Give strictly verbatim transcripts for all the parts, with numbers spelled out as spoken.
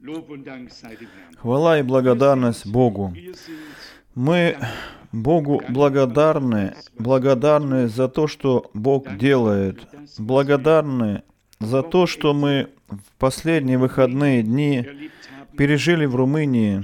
Хвала и благодарность Богу. Мы Богу благодарны, благодарны за то, что Бог делает, благодарны за то, что мы в последние выходные дни пережили в Румынии.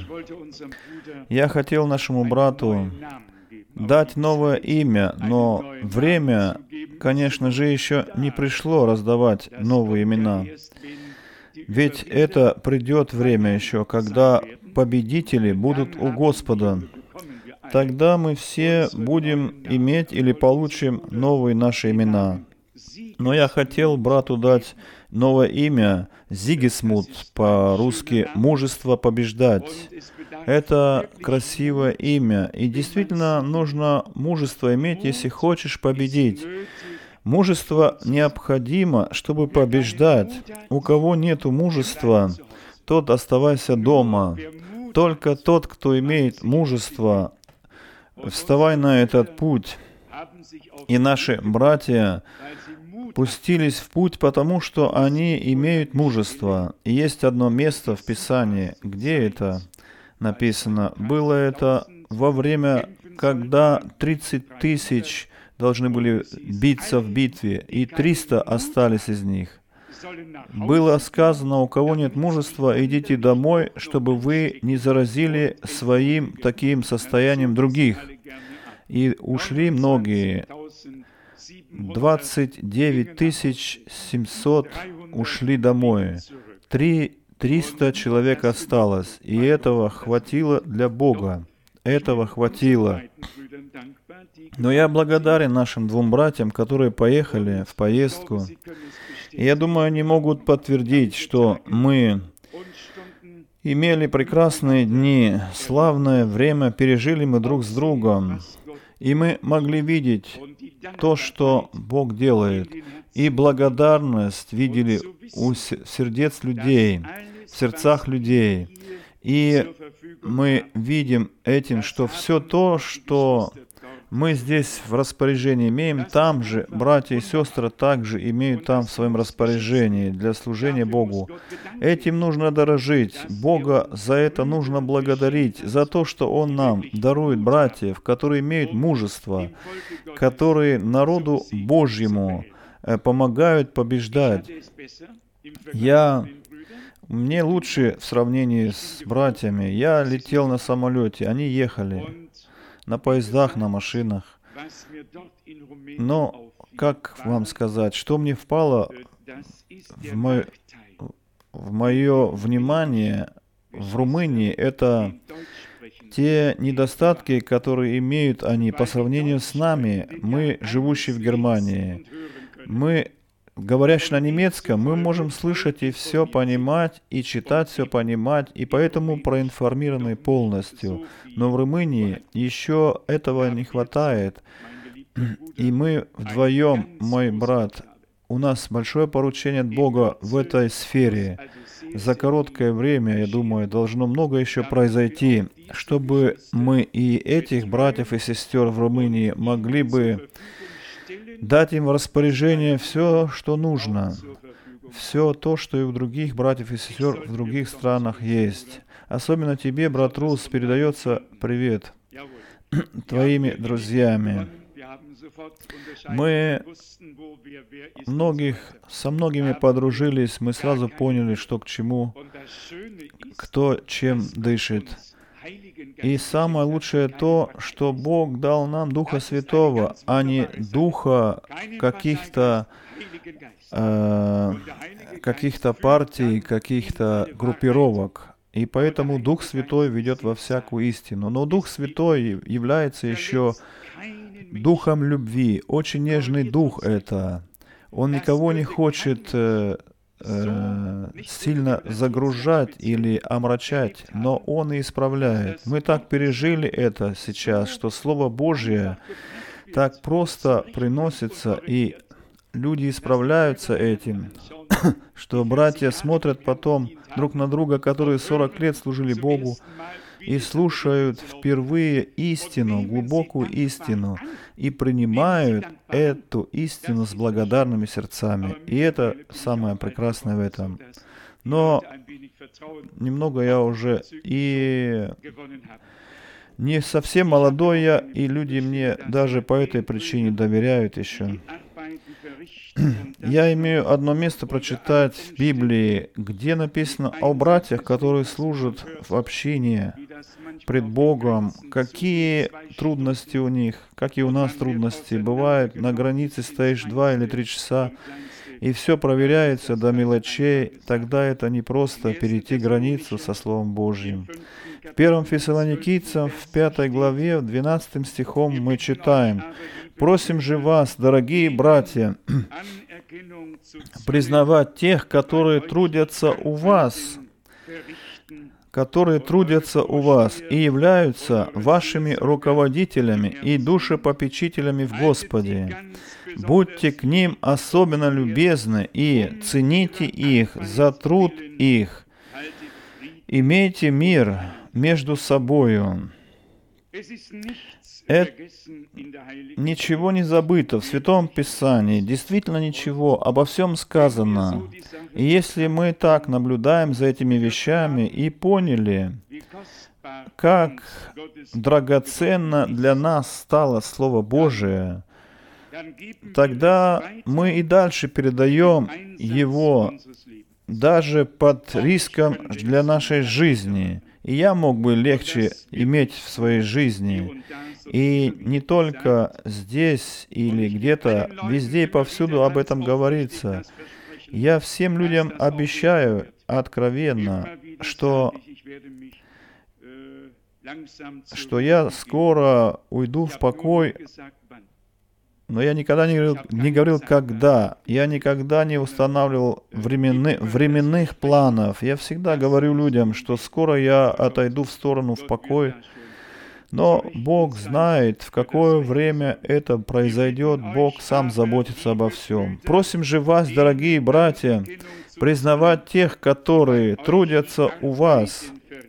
Я хотел нашему брату дать новое имя, но время, конечно же, еще не пришло раздавать новые имена. Ведь это придет время еще, когда победители будут у Господа. Тогда мы все будем иметь или получим новые наши имена. Но я хотел брату дать новое имя Зигисмунд, по-русски «мужество побеждать». Это красивое имя, и действительно нужно мужество иметь, если хочешь победить. Мужество необходимо, чтобы побеждать. У кого нет мужества, тот оставайся дома. Только тот, кто имеет мужество, вставай на этот путь. И наши братья пустились в путь, потому что они имеют мужество. И есть одно место в Писании, где это написано. Было это во время, когда тридцать тысяч должны были биться в битве, и триста остались из них. Было сказано, у кого нет мужества, идите домой, чтобы вы не заразили своим таким состоянием других. И ушли многие. двадцать девять тысяч семьсот ушли домой. Три, триста человек осталось. И этого хватило для Бога. Этого хватило. Но я благодарен нашим двум братьям, которые поехали в поездку. И я думаю, они могут подтвердить, что мы имели прекрасные дни, славное время, пережили мы друг с другом. И мы могли видеть то, что Бог делает. И благодарность видели у сердец людей, в сердцах людей. И мы видим этим, что все то, что мы здесь в распоряжении имеем, там же братья и сестры также имеют там в своем распоряжении для служения Богу. Этим нужно дорожить. Бога за это нужно благодарить, за то, что Он нам дарует братьев, которые имеют мужество, которые народу Божьему помогают побеждать. Я... Мне лучше в сравнении с братьями. Я летел на самолете, они ехали на поездах, на машинах. Но, как вам сказать, что мне впало в мое, в мое внимание в Румынии, это те недостатки, которые имеют они по сравнению с нами, мы, живущие в Германии. Мы, говорящие на немецком, мы можем слышать и все понимать, и читать все понимать, и поэтому проинформированы полностью. Но в Румынии еще этого не хватает. И мы вдвоем, мой брат, у нас большое поручение от Бога в этой сфере. За короткое время, я думаю, должно много еще произойти, чтобы мы и этих братьев и сестер в Румынии могли бы дать им в распоряжение все, что нужно, все то, что и у других братьев и сестер в других странах есть. Особенно тебе, брат Рус, передается привет твоими друзьями. Мы многих, со многими подружились, мы сразу поняли, что к чему, кто чем дышит. И самое лучшее то, что Бог дал нам Духа Святого, а не духа каких-то э, каких-то партий, каких-то группировок. И поэтому Дух Святой ведет во всякую истину. Но Дух Святой является еще Духом любви. Очень нежный Дух это. Он никого не хочет э, э, сильно загружать или омрачать, но Он и исправляет. Мы так пережили это сейчас, что Слово Божье так просто приносится, и люди исправляются этим, что братья смотрят потом друг на друга, которые сорок лет служили Богу, и слушают впервые истину, глубокую истину, и принимают эту истину с благодарными сердцами. И это самое прекрасное в этом. Но немного я уже и не совсем молодой я, и люди мне даже по этой причине доверяют еще. Я имею одно место прочитать в Библии, где написано о братьях, которые служат в общине пред Богом, какие трудности у них, как и у нас трудности. Бывает, на границе стоишь два или три часа, и все проверяется до мелочей, тогда это не просто перейти границу со Словом Божьим. В первом Фессалоникийцам, в пятой главе, в двенадцатым стихом мы читаем: «Просим же вас, дорогие братья, признавать тех, которые трудятся у вас, которые трудятся у вас и являются вашими руководителями и душепопечителями в Господе. Будьте к ним особенно любезны и цените их за труд их. Имейте мир между собою». Это ничего не забыто в Святом Писании, действительно ничего, обо всем сказано. И если мы так наблюдаем за этими вещами и поняли, как драгоценно для нас стало Слово Божие, тогда мы и дальше передаем его даже под риском для нашей жизни. И я мог бы легче иметь в своей жизни. И не только здесь или где-то, везде и повсюду об этом говорится. Я всем людям обещаю откровенно, что, что я скоро уйду в покой, но я никогда не говорил, не говорил когда. Я никогда не устанавливал временны, временных планов. Я всегда говорю людям, что скоро я отойду в сторону в покой. Но Бог знает, в какое время это произойдет. Бог сам заботится обо всем. Просим же вас, дорогие братья, признавать тех, которые трудятся у вас.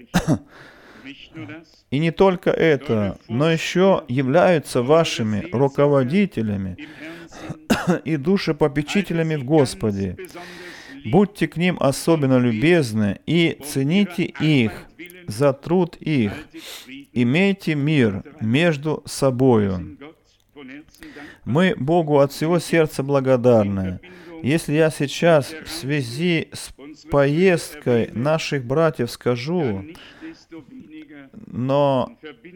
И не только это, но еще являются вашими руководителями и душепопечителями в Господе. Будьте к ним особенно любезны и цените их за труд их. Имейте мир между собою. Мы Богу от всего сердца благодарны. Если я сейчас в связи с поездкой наших братьев скажу, но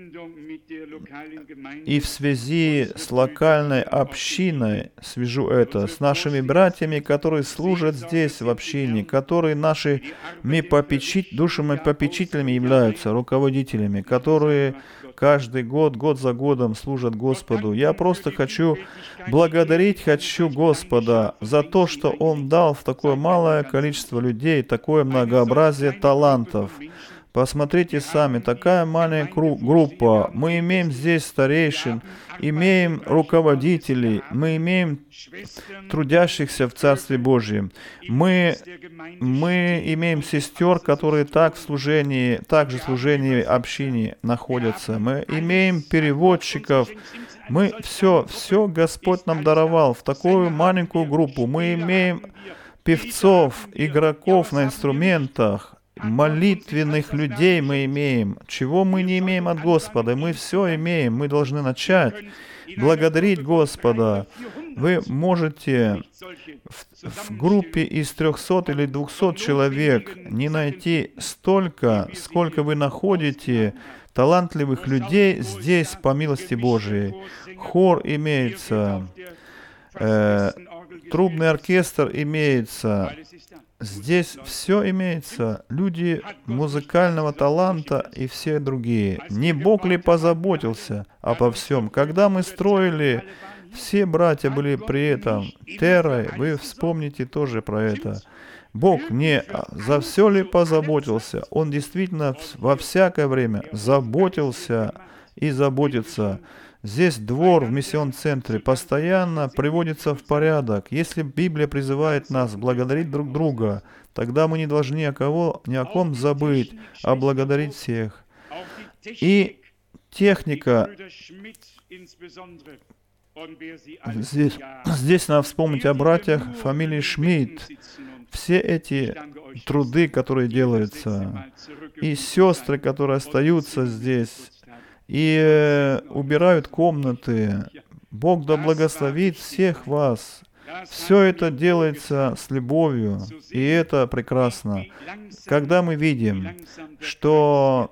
и в связи с локальной общиной свяжу это, с нашими братьями, которые служат здесь в общине, которые нашими попечить, душами попечителями являются, руководителями, которые каждый год, год за годом служат Господу. Я просто хочу благодарить, хочу Господа за то, что Он дал в такое малое количество людей, такое многообразие талантов. Посмотрите сами, такая маленькая группа. Мы имеем здесь старейшин, имеем руководителей, мы имеем трудящихся в Царстве Божьем. Мы, мы имеем сестер, которые так в служении, также в служении общине находятся. Мы имеем переводчиков. Мы все, все Господь нам даровал в такую маленькую группу. Мы имеем певцов, игроков на инструментах, молитвенных людей мы имеем. Чего мы не имеем от Господа? Мы все имеем. Мы должны начать благодарить Господа. Вы можете в, в группе из трехсот или двухсот человек не найти столько, сколько вы находите талантливых людей здесь, по милости Божией. Хор имеется, э, трубный оркестр имеется. Здесь все имеется. Люди музыкального таланта и все другие. Не Бог ли позаботился обо всем? Когда мы строили, все братья были при этом. Террой, вы вспомните тоже про это. Бог не за все ли позаботился? Он действительно во всякое время заботился и заботится. Здесь двор в миссион-центре постоянно приводится в порядок. Если Библия призывает нас благодарить друг друга, тогда мы не должны ни о, кого, ни о ком забыть, а благодарить всех. И техника Здесь, здесь надо вспомнить о братьях фамилии Шмидт. Все эти труды, которые делаются, и сестры, которые остаются здесь, и э, убирают комнаты. Бог да благословит всех вас. Все это делается с любовью, и это прекрасно. Когда мы видим, что,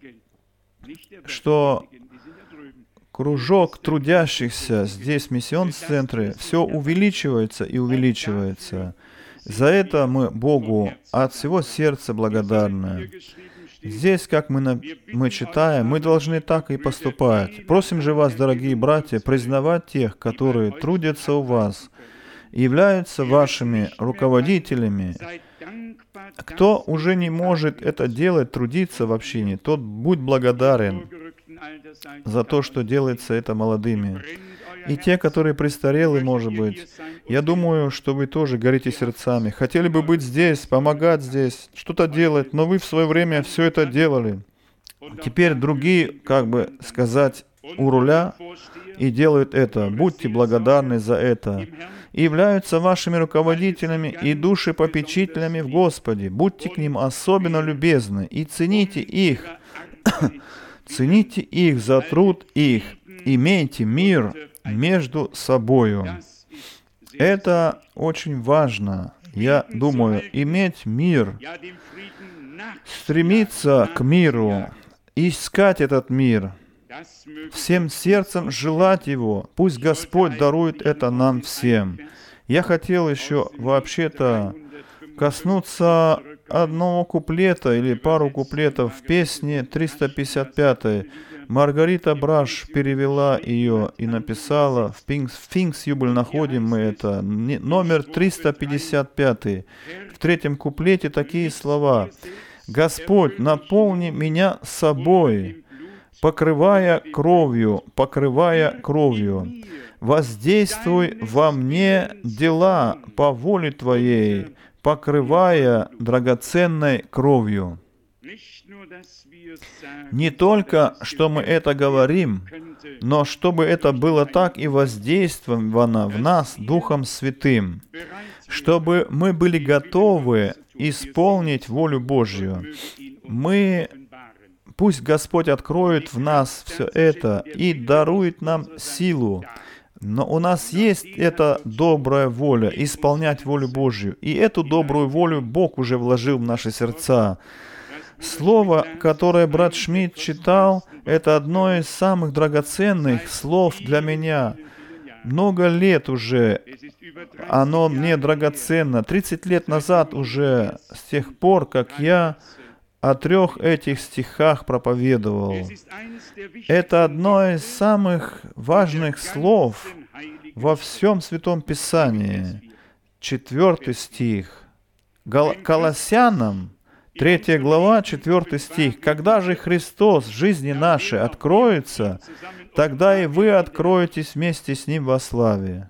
что кружок трудящихся здесь, в миссионс-центре, все увеличивается и увеличивается. За это мы Богу от всего сердца благодарны. Здесь, как мы, на, мы читаем, мы должны так и поступать. Просим же вас, дорогие братья, признавать тех, которые трудятся у вас, являются вашими руководителями. Кто уже не может это делать, трудиться в общине, тот будь благодарен за то, что делается это молодыми. И те, которые престарелы, может быть, я думаю, что вы тоже горите сердцами. Хотели бы быть здесь, помогать здесь, что-то делать, но вы в свое время все это делали. Теперь другие, как бы сказать, у руля и делают это. Будьте благодарны за это. И являются вашими руководителями и душепопечителями в Господе. Будьте к ним особенно любезны и цените их. Цените их за труд их. Имейте мир между собою. Это очень важно, я думаю, иметь мир, стремиться к миру, искать этот мир, всем сердцем желать его. Пусть Господь дарует это нам всем. Я хотел еще вообще-то коснуться одного куплета или пару куплетов в песне триста пятьдесят пятой. Маргарита Браш перевела ее и написала, в Финкс Юбиль находим мы это, номер триста пятьдесят пять. В третьем куплете такие слова. «Господь, наполни меня собой, покрывая кровью, покрывая кровью. Воздействуй во мне дела по воле Твоей, покрывая драгоценной кровью». Не только, что мы это говорим, но чтобы это было так и воздействовано в нас Духом Святым, чтобы мы были готовы исполнить волю Божью. Мы, пусть Господь откроет в нас все это и дарует нам силу, но у нас есть эта добрая воля, исполнять волю Божью, и эту добрую волю Бог уже вложил в наши сердца. Слово, которое брат Шмидт читал, это одно из самых драгоценных слов для меня. Много лет уже оно мне драгоценно. тридцать лет назад уже, с тех пор, как я о трех этих стихах проповедовал. Это одно из самых важных слов во всем Святом Писании. Четвертый стих. Гол- Колоссянам, Третья глава, четвертый стих. «Когда же Христос в жизни нашей откроется, тогда и вы откроетесь вместе с Ним во славе».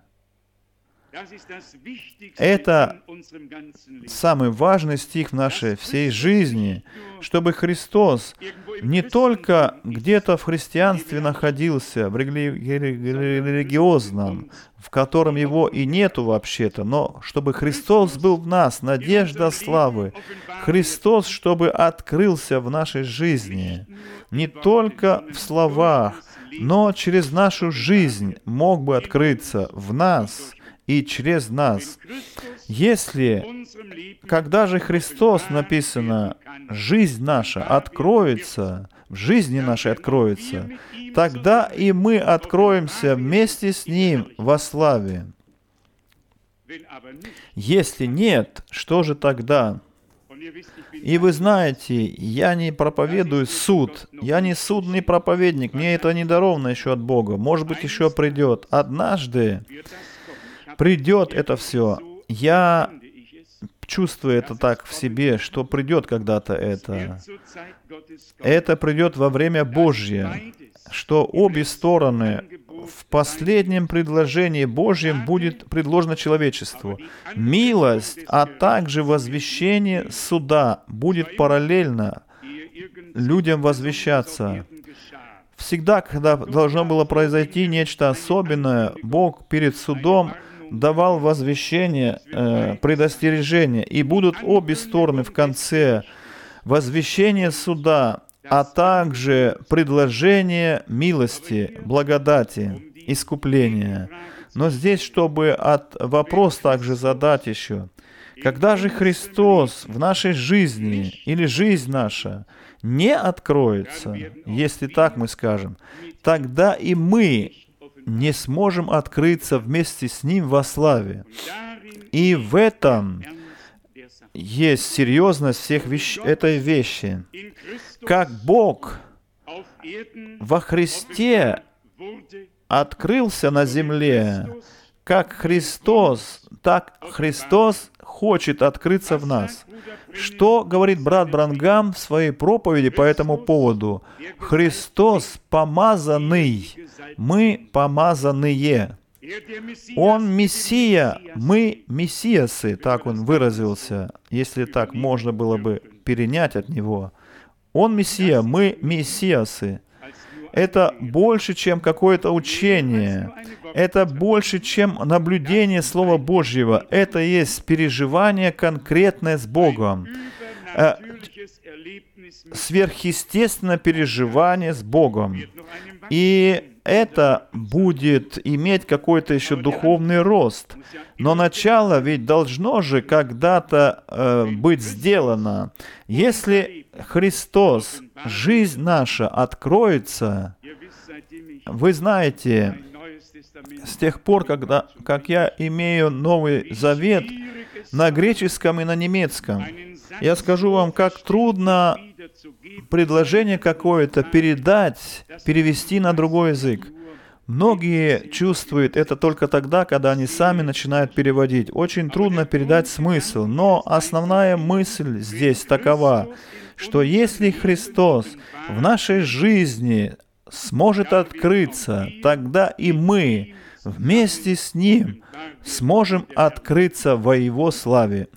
Это самый важный стих в нашей всей жизни, чтобы Христос не только где-то в христианстве находился, в рели- религиозном, в котором его и нету вообще-то, но чтобы Христос был в нас, надежда славы. Христос, чтобы открылся в нашей жизни, не только в словах, но через нашу жизнь мог бы открыться в нас и через нас. Если, когда же Христос написано, жизнь наша откроется, в жизни нашей откроется, тогда и мы откроемся вместе с Ним во славе. Если нет, что же тогда? И вы знаете, я не проповедую суд, я не судный проповедник, мне это не даровано еще от Бога, может быть, еще придет. Однажды придет это все. Я чувствую это так в себе, что придет когда-то это. Это придет во время Божье, что обе стороны в последнем предложении Божьем будет предложено человечеству. Милость, а также возвещение суда будет параллельно людям возвещаться. всегда, когда должно было произойти нечто особенное, Бог перед судом давал возвещение, э, предостережение, и будут обе стороны в конце возвещение суда, а также предложение милости, благодати, искупления. Но здесь, чтобы от вопрос также задать еще, когда же Христос в нашей жизни или жизнь наша не откроется, если так мы скажем, тогда и мы не сможем открыться вместе с Ним во славе. И в этом есть серьезность всех вещ... этой вещи. Как Бог во Христе открылся на земле, как Христос, так Христос хочет открыться в нас. Что говорит брат Бранхам в своей проповеди по этому поводу? Христос помазанный, мы помазанные. Он Мессия, мы Мессиясы, так он выразился, если так можно было бы перенять от него. Он Мессия, мы Мессиясы. Это больше, чем какое-то учение. Это больше, чем наблюдение Слова Божьего. Это есть переживание конкретное с Богом. Сверхъестественное переживание с Богом. И это будет иметь какой-то еще духовный рост. Но начало ведь должно же когда-то э, быть сделано. Если Христос, жизнь наша откроется, вы знаете, с тех пор, когда, как я имею Новый Завет на греческом и на немецком, я скажу вам, как трудно предложение какое-то передать, перевести на другой язык. Многие чувствуют это только тогда, когда они сами начинают переводить. Очень трудно передать смысл, но основная мысль здесь такова, что если Христос в нашей жизни сможет открыться, тогда и мы вместе с Ним сможем открыться во Его славе.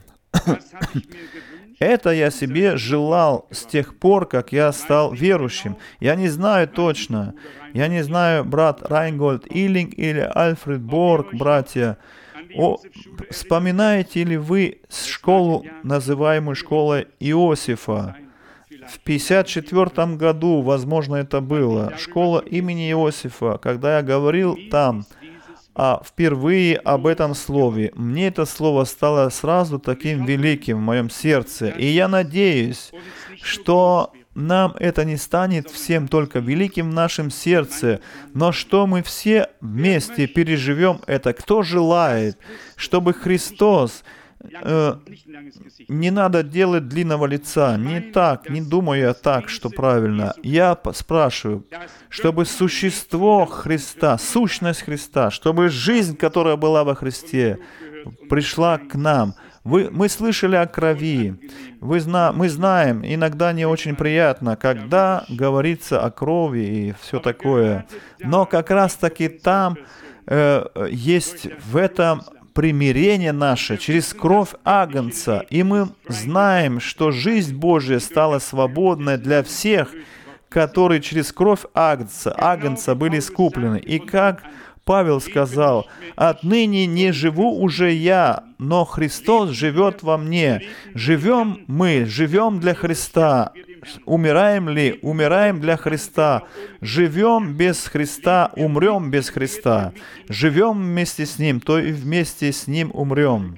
Это я себе желал с тех пор, как я стал верующим. Я не знаю точно. Я не знаю, брат Райнгольд Иллинг или Альфред Борг, братья. О, вспоминаете ли вы школу, называемую школой Иосифа? В пятьдесят четвёртом году, возможно, это было, школа имени Иосифа, когда я говорил там, а впервые об этом слове. Мне это слово стало сразу таким великим в моем сердце. И я надеюсь, что нам это не станет всем только великим в нашем сердце, но что мы все вместе переживем это. Кто желает, чтобы Христос... Э, не надо делать длинного лица. Не так, не думаю я так, что правильно. Я спрашиваю, чтобы существо Христа, сущность Христа, чтобы жизнь, которая была во Христе, пришла к нам. Вы, мы слышали о крови. Вы зна, мы знаем, иногда не очень приятно, когда говорится о крови и все такое. Но как раз-таки там э, есть в этом примирение наше через кровь Агнца. И мы знаем, что жизнь Божья стала свободной для всех, которые через кровь Агнца, Агнца были искуплены. И как Павел сказал, «Отныне не живу уже я, но Христос живет во мне». Живем мы, живем для Христа. Умираем ли? Умираем для Христа. Живем без Христа, умрем без Христа. Живем вместе с Ним, то и вместе с Ним умрем.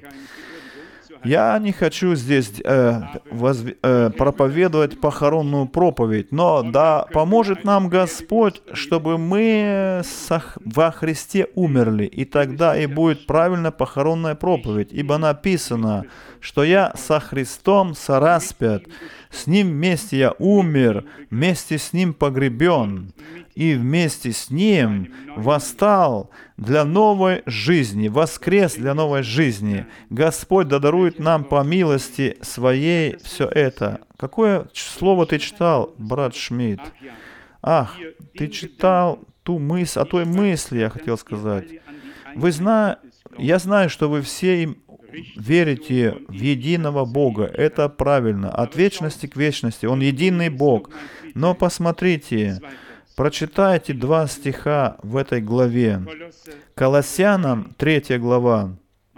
Я не хочу здесь э, воз, э, проповедовать похоронную проповедь, но да поможет нам Господь, чтобы мы со, во Христе умерли, и тогда и будет правильно похоронная проповедь, ибо написано, что я со Христом сораспят, с Ним вместе я умер, вместе с Ним погребен, и вместе с Ним восстал для новой жизни, воскрес для новой жизни. Господь да дарует нам по милости Своей все это. Какое слово ты читал, брат Шмидт? Ах, ты читал ту мысль, о той мысли, я хотел сказать. Вы зна... Я знаю, что вы все им верите в единого Бога. Это правильно. От вечности к вечности. Он единый Бог. Но посмотрите, Прочитайте два стиха в этой главе. Колоссянам, третья глава.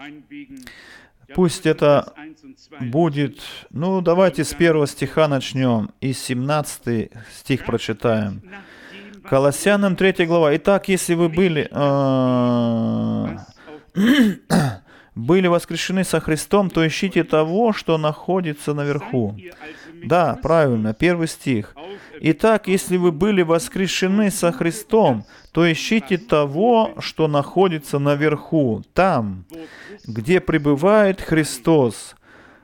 Пусть это будет, ну, давайте с первого стиха начнем, и семнадцатый стих прочитаем. Колоссянам, третья глава. Итак, если вы были, э, были воскрешены со Христом, то ищите того, что находится наверху. Да, правильно, первый стих. Итак, если вы были воскрешены со Христом, то ищите того, что находится наверху, там, где пребывает Христос,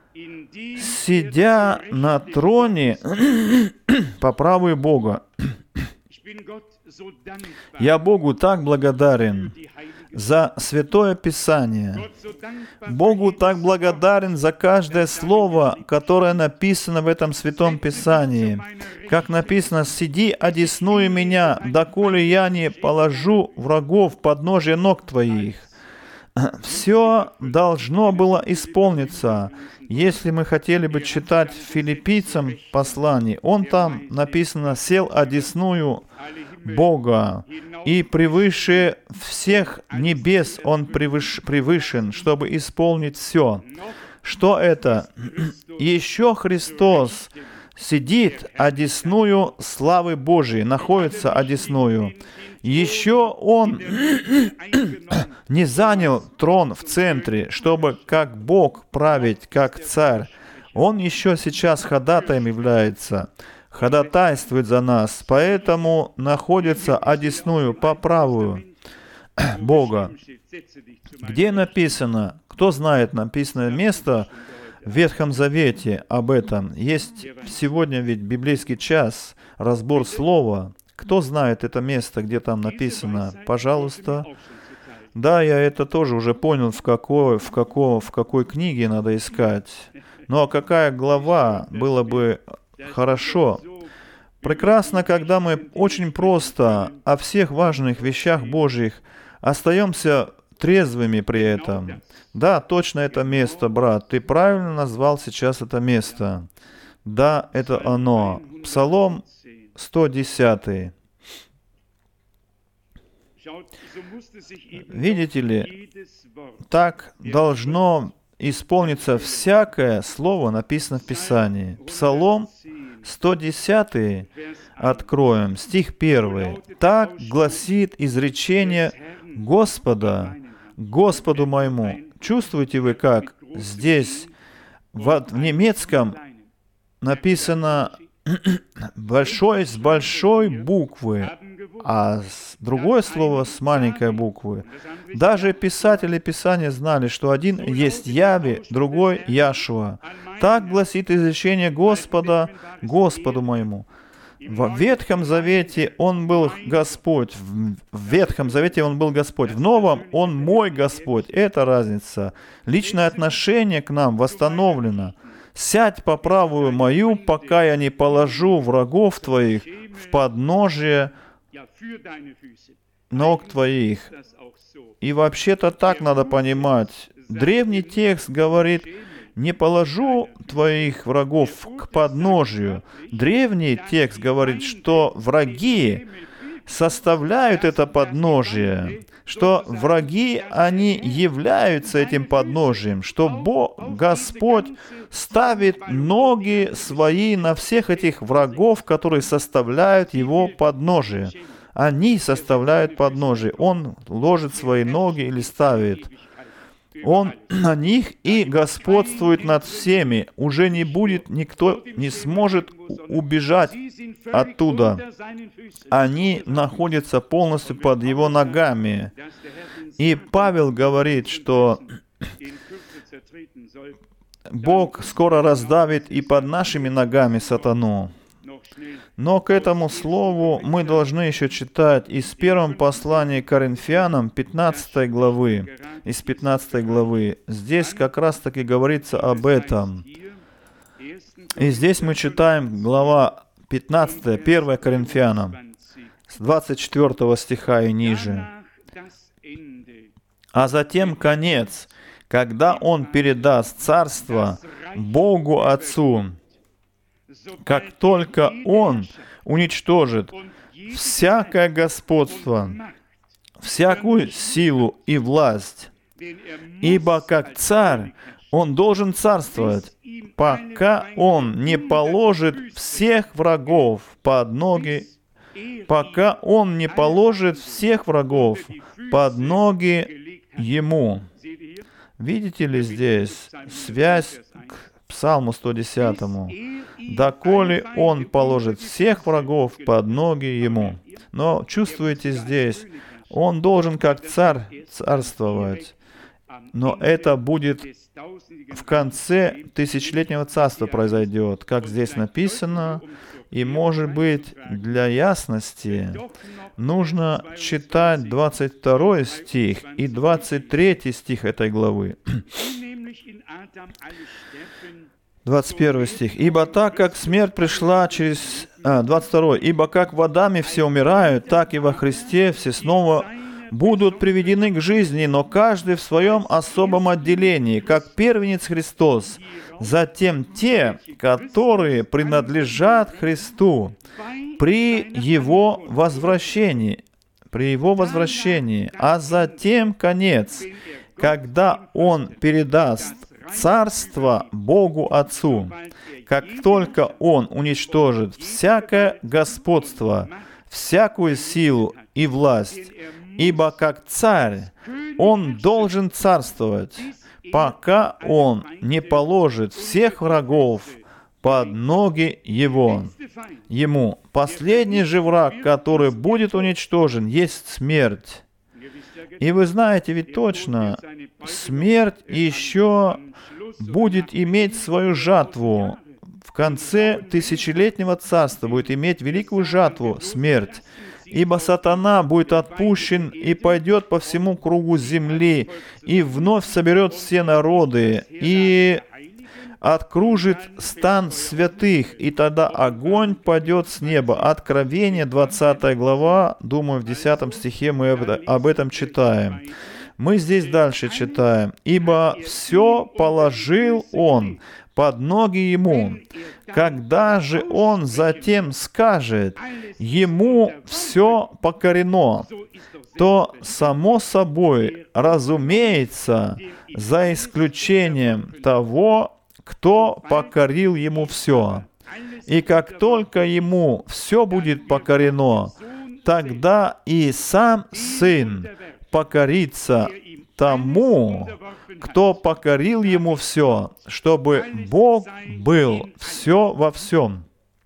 сидя на троне по правую Бога. Я Богу так благодарен за Святое Писание. Богу так благодарен за каждое слово, которое написано в этом Святом Писании. Как написано: «Сиди, одесную меня, доколе я не положу врагов под ножья ног твоих». Все должно было исполниться. Если мы хотели бы читать Филиппийцам послание, он там написано: «Сел одесную Бога, и превыше всех небес Он превыш, превышен, чтобы исполнить все». Что это? Еще Христос сидит одесную славы Божией, находится одесную. Еще Он не занял трон в центре, чтобы как Бог править, как царь. Он еще сейчас ходатаем является, ходатайствует за нас, поэтому находится одесную по правую Бога. Где написано, кто знает написанное место в Ветхом Завете об этом? Есть сегодня ведь библейский час, разбор слова. Кто знает это место, где там написано? Пожалуйста. Да, я это тоже уже понял, в какой, в какой, в какой книге надо искать. Ну а какая глава было бы хорошо? Прекрасно, когда мы очень просто о всех важных вещах Божьих остаемся трезвыми при этом. Да, точно это место, брат. Ты правильно назвал сейчас это место. Да, это оно. Псалом сто десятый. Видите ли, так должно исполниться всякое слово, написано в Писании. Псалом сто десятый откроем, стих первый. «Так гласит изречение Господа, Господу моему». Чувствуете вы, как здесь в, в немецком написано большой с большой буквы, а другое слово с маленькой буквы. Даже писатели Писания знали, что один есть Яви, другой Яшуа. Так гласит изречение Господа, Господу моему. В Ветхом Завете Он был Господь, в Ветхом Завете Он был Господь, в Новом Он мой Господь. Это разница. Личное отношение к нам восстановлено. «Сядь по правую мою, пока я не положу врагов твоих в подножие ног твоих». И вообще-то так надо понимать. Древний текст говорит: «Не положу твоих врагов к подножию». Древний текст говорит, что враги составляют это подножие, что враги, они являются этим подножием, что Бог, Господь ставит ноги свои на всех этих врагов, которые составляют Его подножие. Они составляют подножие. Он ложит свои ноги или ставит. Он на них и господствует над всеми. Уже не будет, никто не сможет убежать оттуда. Они находятся полностью под Его ногами. И Павел говорит, что Бог скоро раздавит и под нашими ногами сатану. Но к этому слову мы должны еще читать из первого послания к Коринфянам пятнадцатой главы. Из пятнадцатой главы. Здесь как раз-таки говорится об этом. И здесь мы читаем глава пятнадцатая, первая Коринфянам, с двадцать четвёртого стиха и ниже. «А затем конец, когда Он передаст царство Богу Отцу, как только Он уничтожит всякое господство, всякую силу и власть, ибо как царь Он должен царствовать, пока Он не положит всех врагов под ноги, пока Он не положит всех врагов под ноги Ему. Видите ли здесь связь к Псалму сто десятому? «Доколе Он положит всех врагов под ноги Ему». Но чувствуете здесь, Он должен как царь царствовать. Но это будет в конце тысячелетнего царства произойдет, как здесь написано. И, может быть, для ясности нужно читать двадцать второй стих и двадцать третий стих этой главы. двадцать первый стих. «Ибо так, как смерть пришла через...» А, двадцать второй. «Ибо как в Адаме все умирают, так и во Христе все снова будут приведены к жизни, но каждый в своем особом отделении, как первенец Христос, затем те, которые принадлежат Христу при Его возвращении, при Его возвращении, а затем конец, когда Он передаст царство Богу Отцу, как только Он уничтожит всякое господство, всякую силу и власть, ибо как царь Он должен царствовать, пока Он не положит всех врагов под ноги Его. Ему. Последний же враг, который будет уничтожен, есть смерть. И вы знаете ведь точно, смерть еще будет иметь свою жатву. В конце тысячелетнего царства будет иметь великую жатву, смерть. Ибо сатана будет отпущен и пойдет по всему кругу земли, и вновь соберет все народы, и откружит стан святых, и тогда огонь падет с неба. Откровение, двадцатая глава, думаю, в десятом стихе мы об этом читаем. Мы здесь дальше читаем. «Ибо все положил Он под ноги Ему. Когда же Он затем скажет, Ему все покорено, то, само собой, разумеется, за исключением того, кто покорил Ему все. И как только Ему все будет покорено, тогда и сам Сын покорится тому, кто покорил Ему все, чтобы Бог был все во всем».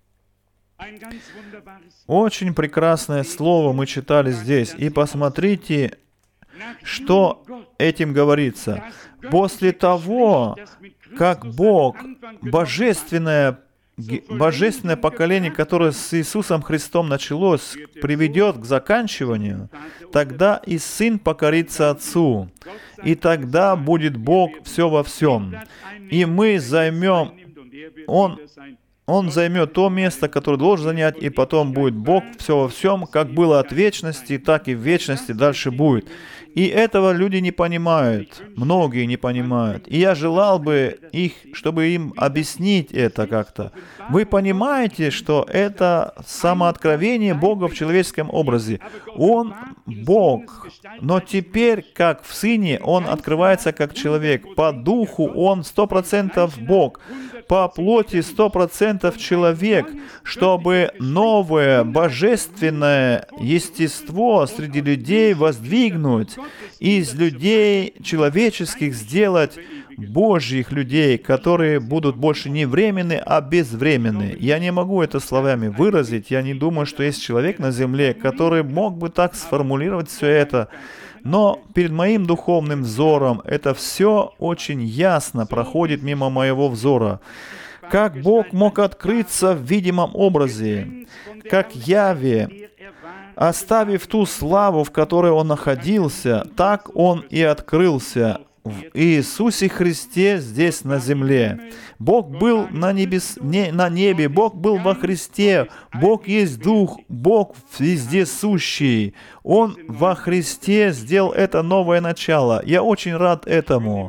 Очень прекрасное слово мы читали здесь. И посмотрите, что этим говорится. После того, как Бог, божественное, божественное поколение, которое с Иисусом Христом началось, приведет к заканчиванию, тогда и Сын покорится Отцу. И тогда будет Бог все во всем. И мы займем, Он Он займет то место, которое должен занять, и потом будет Бог все во всем, как было от вечности, так и в вечности дальше будет. И этого люди не понимают, многие не понимают. И я желал бы их, чтобы им объяснить это как-то. Вы понимаете, что это самооткровение Бога в человеческом образе. Он Бог, но теперь, как в Сыне, Он открывается как человек. По духу Он сто процентов Бог, по плоти сто процентов человек, чтобы новое божественное естество среди людей воздвигнуть, из людей человеческих сделать Божьих людей, которые будут больше не временны, а безвременны. Я не могу это словами выразить. Я не думаю, что есть человек на земле, который мог бы так сформулировать все это. Но перед моим духовным взором это все очень ясно проходит мимо моего взора. Как Бог мог открыться в видимом образе, как Яве, оставив ту славу, в которой Он находился, так Он и открылся в Иисусе Христе здесь на земле. Бог был на, небес, не, на небе, Бог был во Христе, Бог есть Дух, Бог везде сущий. Он во Христе сделал это новое начало. Я очень рад этому.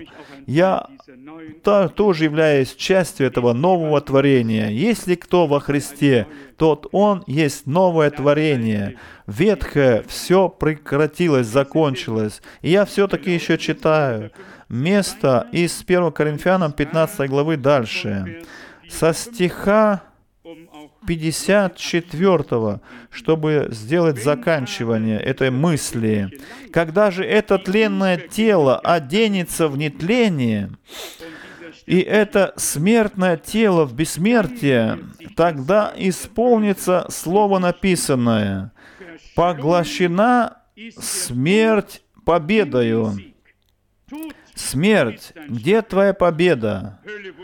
я та, тоже являюсь частью этого нового творения. Если кто во Христе, тот он есть новое творение. Ветхое все прекратилось, закончилось. И я все-таки еще читаю место из первого Коринфянам пятнадцатой главы дальше. Со стиха пятьдесят четвёртого, чтобы сделать заканчивание этой мысли. «Когда же это тленное тело оденется в нетление, и это смертное тело в бессмертие, тогда исполнится слово написанное: поглощена смерть победою». Смерть, где твоя победа?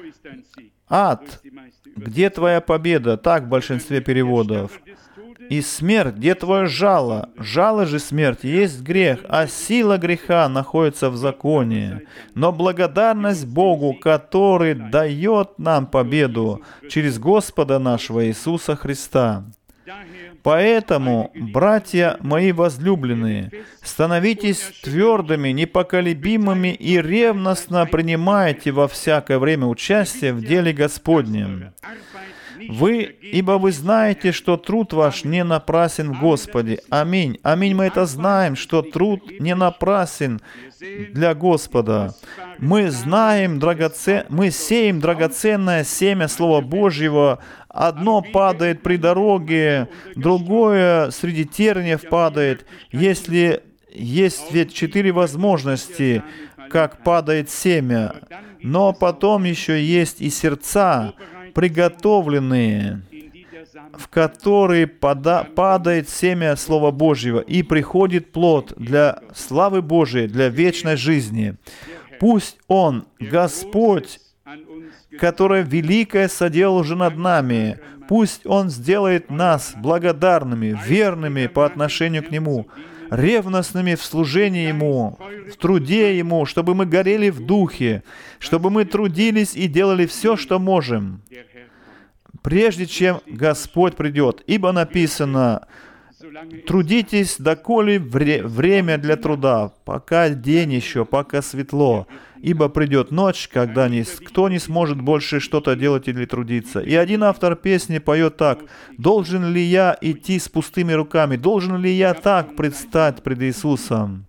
Ад, где твоя победа? Так в большинстве переводов. И смерть, где твое жало? Жало же смерти есть грех, а сила греха находится в законе. Но благодарность Богу, который дает нам победу через Господа нашего Иисуса Христа. Поэтому, братья мои возлюбленные, становитесь твердыми, непоколебимыми и ревностно принимайте во всякое время участие в деле Господнем. Вы, ибо вы знаете, что труд ваш не напрасен в Господе. Аминь. Аминь. Мы это знаем, что труд не напрасен для Господа. Мы знаем, драгоцен... мы сеем драгоценное семя Слова Божьего. Одно падает при дороге, другое среди терниев падает. Если есть ведь четыре возможности, как падает семя, но потом еще есть и сердца, приготовленные, в которые пода- падает семя Слова Божьего, и приходит плод для славы Божией, для вечной жизни. Пусть Он, Господь, который великое соделал уже над нами, пусть Он сделает нас благодарными, верными по отношению к Нему, ревностными в служении Ему, в труде Ему, чтобы мы горели в духе, чтобы мы трудились и делали все, что можем, прежде чем Господь придет. Ибо написано: «Трудитесь, доколе вре- время для труда, пока день еще, пока светло, ибо придет ночь, когда никто не сможет больше что-то делать или трудиться». И один автор песни поет так: «Должен ли я идти с пустыми руками? Должен ли я так предстать пред Иисусом?»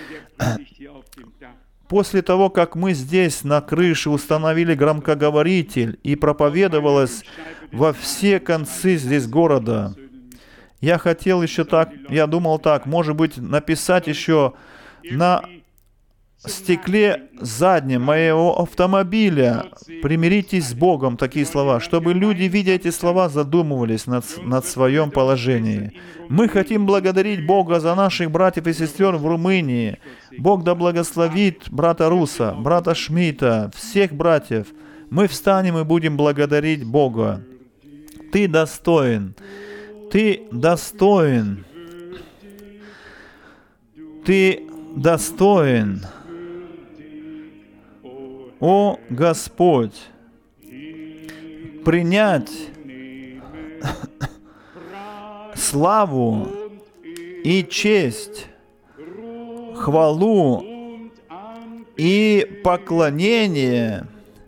После того, как мы здесь на крыше установили громкоговоритель и проповедовалось во все концы здесь города, я хотел еще так, я думал так, может быть, написать еще на стекле заднем моего автомобиля: «Примиритесь с Богом», такие слова, чтобы люди, видя эти слова, задумывались над, над своем положении. Мы хотим благодарить Бога за наших братьев и сестер в Румынии. Бог да благословит брата Руса, брата Шмидта, всех братьев. Мы встанем и будем благодарить Бога. Ты достоин. Ты достоин. Ты достоин. О Господь, принять славу и честь, хвалу и поклонение.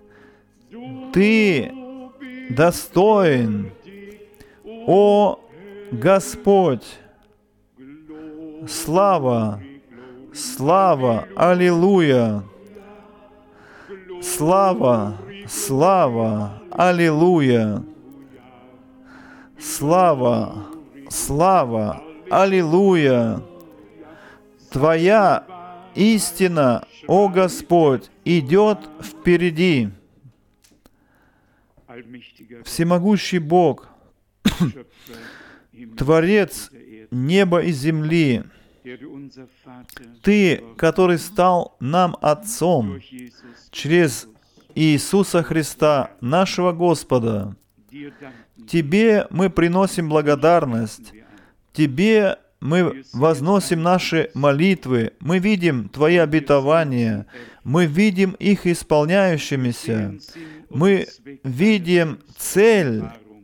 Ты достоин, о Господь. Слава, слава, аллилуйя. Слава, слава, аллилуйя. Слава, слава, аллилуйя. Твоя истина, о Господь, идет впереди. Всемогущий Бог, Творец неба и земли, Ты, который стал нам Отцом через Иисуса Христа, нашего Господа, Тебе мы приносим благодарность, Тебе мы возносим наши молитвы, мы видим Твои обетования, мы видим их исполняющимися, мы видим цель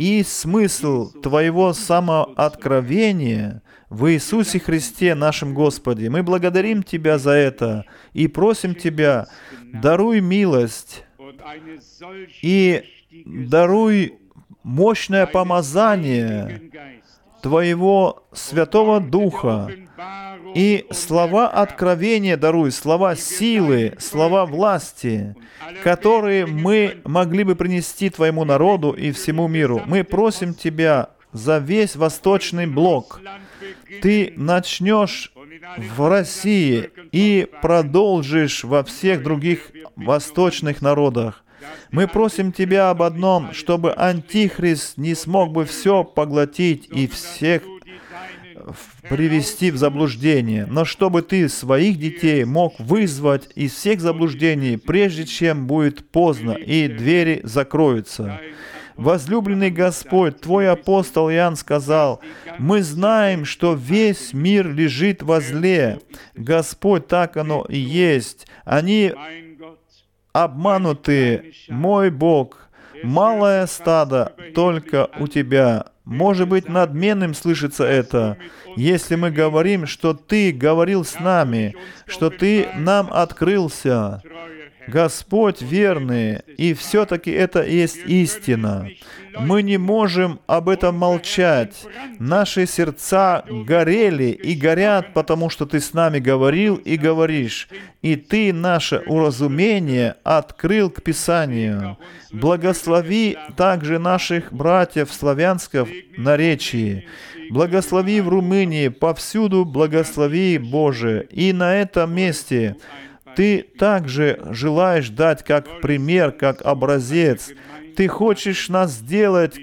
и смысл Твоего самооткровения в Иисусе Христе, нашем Господе. Мы благодарим Тебя за это и просим Тебя, даруй милость и даруй мощное помазание Твоего Святого Духа и слова откровения даруй, слова силы, слова власти, которые мы могли бы принести Твоему народу и всему миру. Мы просим Тебя за весь Восточный блок. Ты начнешь в России и продолжишь во всех других восточных народах. Мы просим Тебя об одном, чтобы Антихрист не смог бы все поглотить и всех привести в заблуждение, но чтобы Ты своих детей мог вызвать из всех заблуждений, прежде чем будет поздно и двери закроются. Возлюбленный Господь, Твой апостол Иоанн сказал: «Мы знаем, что весь мир лежит во зле». Господь, так оно и есть. Они обмануты, мой Бог. Малое стадо только у Тебя. Может быть, надменным слышится это, если мы говорим, что Ты говорил с нами, что Ты нам открылся. Господь верный, и все-таки это есть истина. Мы не можем об этом молчать. Наши сердца горели и горят, потому что Ты с нами говорил и говоришь. И Ты наше уразумение открыл к Писанию. Благослови также наших братьев в славянском наречии. Благослови в Румынии, повсюду благослови, Боже. И на этом месте Ты также желаешь дать как пример, как образец. Ты хочешь нас сделать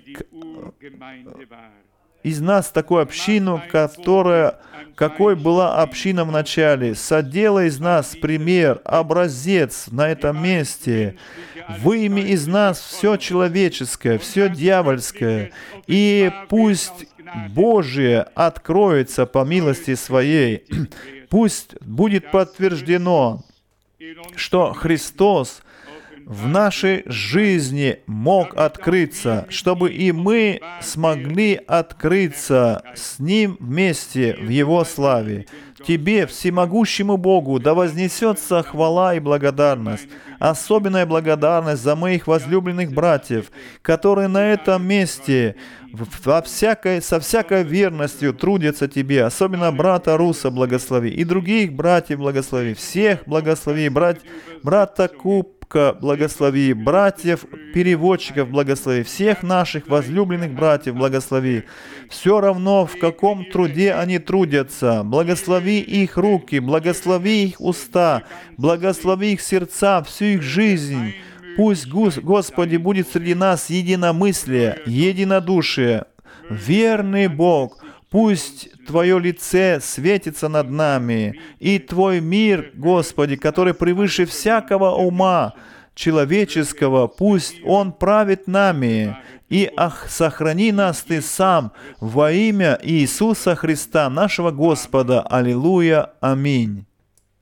из нас такую общину, которая, какой была община в начале. Соделай из нас пример, образец на этом месте. Выйми из нас все человеческое, все дьявольское, и пусть Божие откроется по милости Своей. Пусть будет подтверждено, что Христос в нашей жизни мог открыться, чтобы и мы смогли открыться с Ним вместе в Его славе. Тебе, всемогущему Богу, да вознесется хвала и благодарность. Особенная благодарность за моих возлюбленных братьев, которые на этом месте во всякой, со всякой верностью трудятся Тебе, особенно брата Руса благослови, и других братьев благослови, всех благослови, брат, брата Кубка благослови, братьев переводчиков благослови, всех наших возлюбленных братьев благослови. Все равно, в каком труде они трудятся, благослови их руки, благослови их уста, благослови их сердца, всю их жизнь. Пусть, Господи, будет среди нас единомыслие, единодушие. Верный Бог, пусть Твое лице светится над нами, и Твой мир, Господи, который превыше всякого ума человеческого, пусть Он правит нами, и ах, сохрани нас Ты сам во имя Иисуса Христа, нашего Господа. Аллилуйя. Аминь.